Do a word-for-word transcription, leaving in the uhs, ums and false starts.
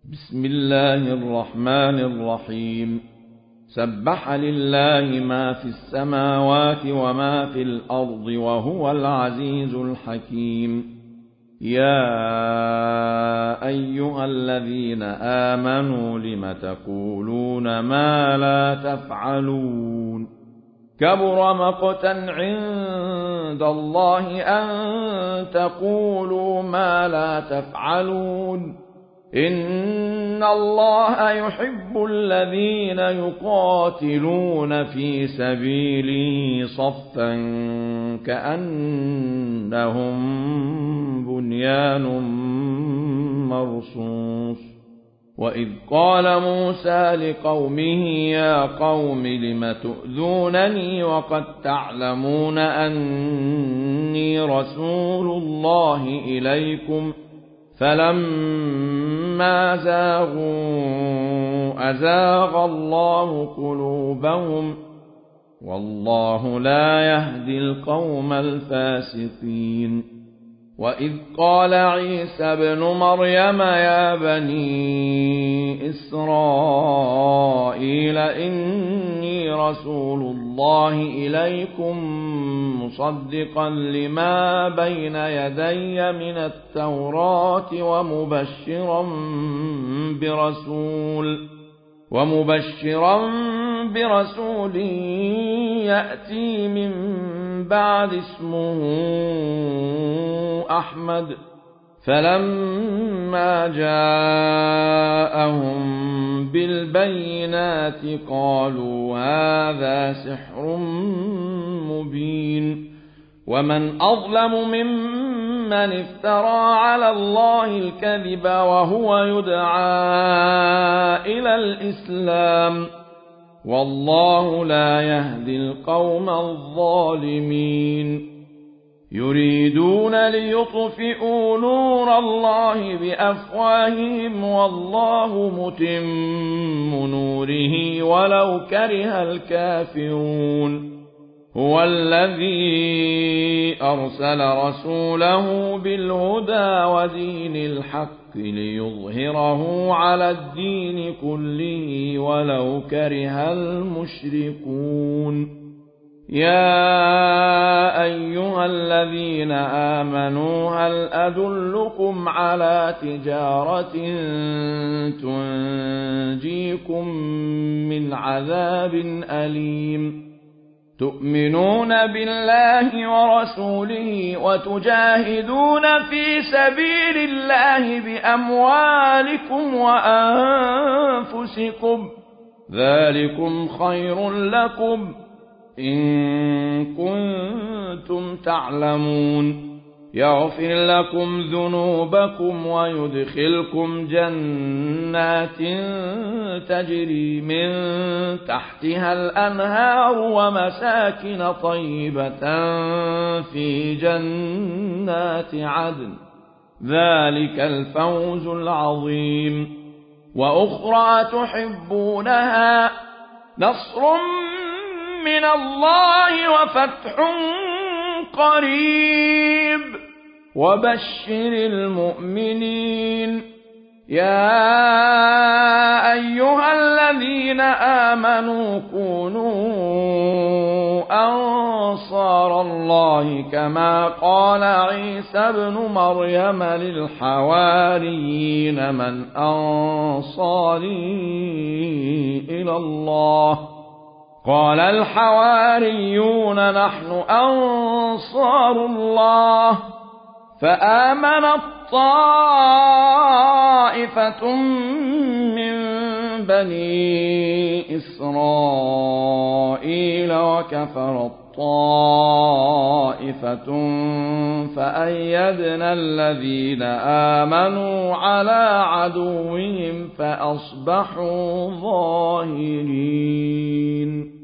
بسم الله الرحمن الرحيم. سبح لله ما في السماوات وما في الأرض وهو العزيز الحكيم. يا أيها الذين آمنوا لم تقولون ما لا تفعلون؟ كبر مقتا عند الله أن تقولوا ما لا تفعلون. إن الله يحب الذين يقاتلون في سبيله صفا كأنهم بنيان مرصوص. وإذ قال موسى لقومه يا قوم لم تؤذونني وقد تعلمون أني رسول الله إليكم فلما زاغوا أزاغ الله قلوبهم والله لا يهدي القوم الفاسقين. وإذ قال عيسى ابن مريم يا بني إسرائيل إني رسول الله إليكم مصدقا لما بين يدي من التوراة ومبشرا برسول ومبشرا برسول يأتي من بعد اسمه أحمد. فلما جاءهم بالبينات قالوا هذا سحر مبين. ومن أظلم ممن افترى على الله الكذب وهو يدعى إلى الإسلام والله لا يهدي القوم الظالمين. يريدون ليطفئوا نور الله بأفواههم والله متم نوره ولو كره الكافرون. هو الذي أرسل رسوله بالهدى ودين الحق ليظهره على الدين كله ولو كره المشركون. يا أيها الذين آمنوا هل أدلكم على تجارة تنجيكم من عذاب أليم؟ تؤمنون بالله ورسوله وتجاهدون في سبيل الله بأموالكم وأنفسكم ذلكم خير لكم إن كنتم تعلمون. يغفر لكم ذنوبكم ويدخلكم جنات تجري من تحتها الأنهار ومساكن طيبة في جنات عدن ذلك الفوز العظيم. وأخرى تحبونها نصر من الله وفتح قريب وبشر المؤمنين. يا أيها الذين آمنوا كونوا أنصار الله كما قال عيسى ابن مريم للحواريين من أنصاري إلى الله؟ قال الحواريون نحن أنصار الله. فآمنت طائفة من بني إسرائيل وكفرت طائفة فأيدنا الذين آمنوا على عدوهم فأصبحوا ظاهرين.